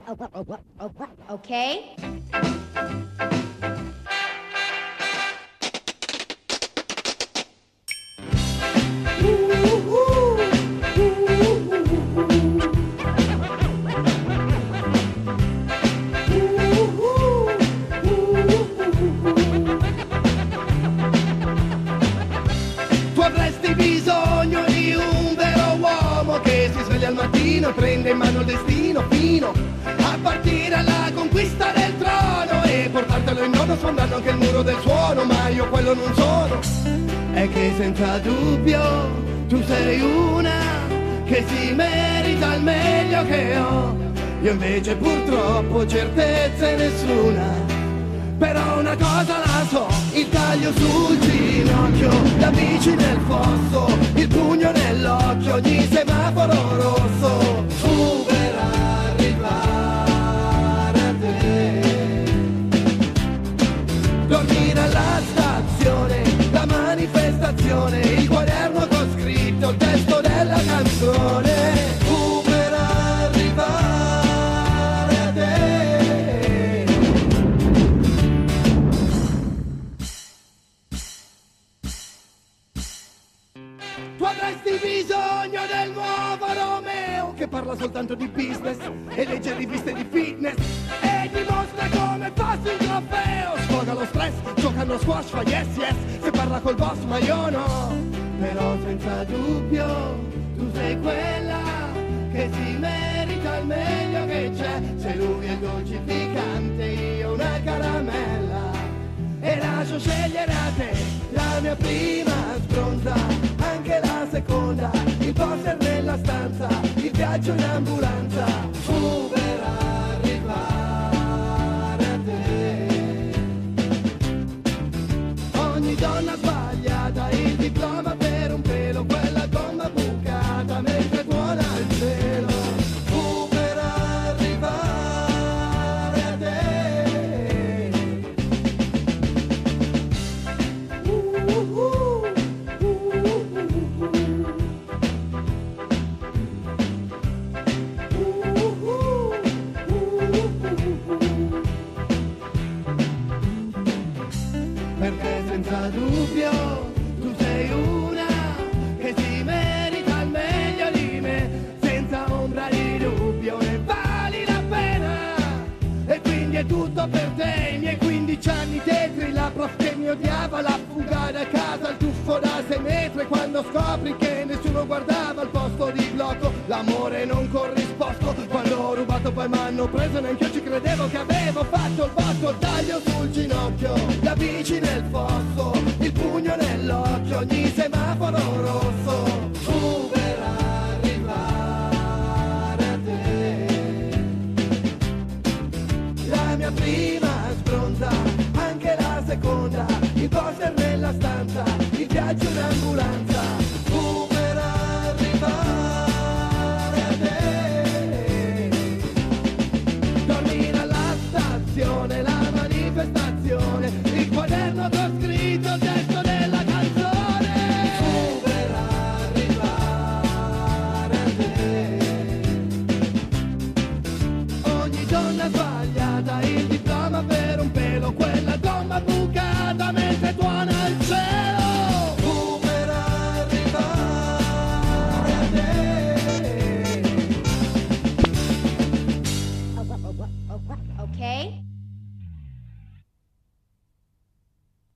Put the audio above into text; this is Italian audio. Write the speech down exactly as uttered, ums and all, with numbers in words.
Okay? Tu avresti bisogno di un vero uomo che si sveglia al mattino, prende in mano il destino fino a partire alla conquista del trono e portartelo in dono sfondando anche il muro del suono. Ma io quello non sono, è che senza dubbio tu sei una che si merita il meglio che ho. Io invece purtroppo certezze nessuna. Però una cosa la so, il taglio sul ginocchio, la bici nel fosso, il pugno nell'occhio, ogni semaforo rosso. Tu per arrivare a te. Dormire alla stazione, la manifestazione, il quaderno con scritto il testo della canzone. Tu per arrivare a te. Tu avresti bisogno del nuovo Romeo che parla soltanto di business e legge riviste di fitness e dimostra come fosse un trofeo. Sfoga lo stress, giocando a squash, fa yes yes, se parla col boss ma io no. Però senza dubbio tu sei quella che si merita il meglio che c'è. Se lui è il dolcificante, io una caramella. E lascio scegliere a te la mia prima spronza, anche la seconda, il poster nella stanza, il viaggio in ambulanza. Fu per arrivare a te. Ogni donna sbagliata, il diploma per un pelo, quella gomma bucata mentre tuona il cielo. Fu per arrivare a te. Perché senza dubbio tu sei una che si merita il meglio di me, senza ombra di dubbio ne vali la pena. E quindi è tutto per te, i miei quindici anni tetri, la prof che mi odiava, la fuga da casa, il tuffo da sei metri, quando scopri che nessuno guardava al posto di blocco, l'amore non corrisposto, quando ho rubato poi m'hanno preso, neanche io ci credevo che avevo fatto il botto, il taglio sul ginocchio, la bici nel fosso, il pugno nell'occhio, ogni semaforo rosso. Fu per arrivare a te. La mia prima spronza, anche la seconda, il poster nella stanza, il viaggio in ambulanza. Fu per arrivare a te. Dormire alla stazione, la manifestazione, il quaderno con scritto il testo della canzone. Fu per arrivare a te. Ogni donna sbagliata, il diploma per un pelo, quella gomma bucata mentre tuona il cielo. Fu per arrivare a te. Okay?